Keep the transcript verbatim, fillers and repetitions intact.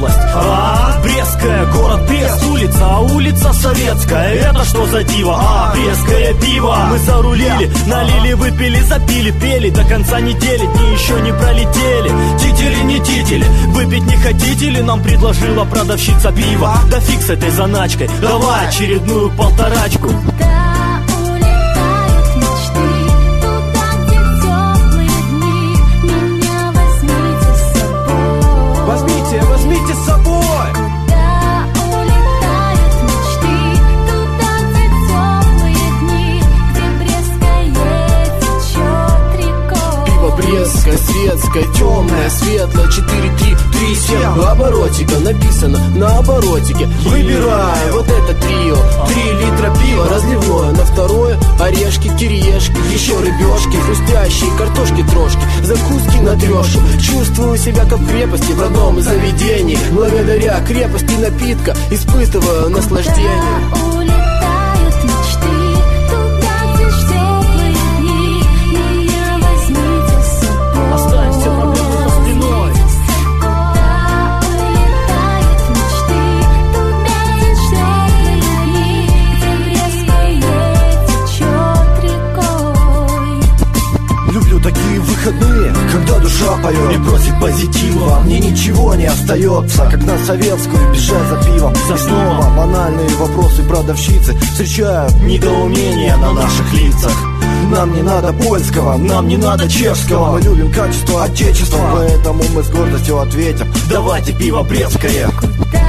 область. А, Брестская, город Брест, улица, а улица Советская. Это что за диво? А, брестское пиво. Мы зарулили, налили, выпили, запили, пели. До конца недели, дни еще не пролетели. Тители, не тители, выпить не хотите ли? Нам предложила продавщица пива. Да фиг с этой заначкой, давай очередную полторачку. Возьмите, возьмите с собой. Куда улетают мечты, туда, где теплые дни, где брестское течет рекой. Пиво брестское, светское, темное, светлое, четыре, три, три, семь. Оборотика написано на оборотике. Выбираю вот это трио. Три литра пива разливное, на второе орешки, кириешки, еще рыбешки, хрустящие картошки трошки, закуски на трешку. Чувствую себя как в крепости, в родном заведении. Благодаря крепости напитка испытываю наслаждение. Улетают мечты, туда, где теплые дни, меня возьмите с собой. Оставь все проблемы за спиной. Куда улетают мечты, туда, где теплые дни, где брестское течет рекой. Люблю такие выходные, когда душа поет и просит позитива. Мне ничего не остается, как на советскую бежать за пивом. За И снова банальные вопросы продавщицы встречают недоумение на наших лицах. Нам не надо польского, нам не надо чешского. Мы любим качество отечества, поэтому мы с гордостью ответим: давайте пиво брестское. Куда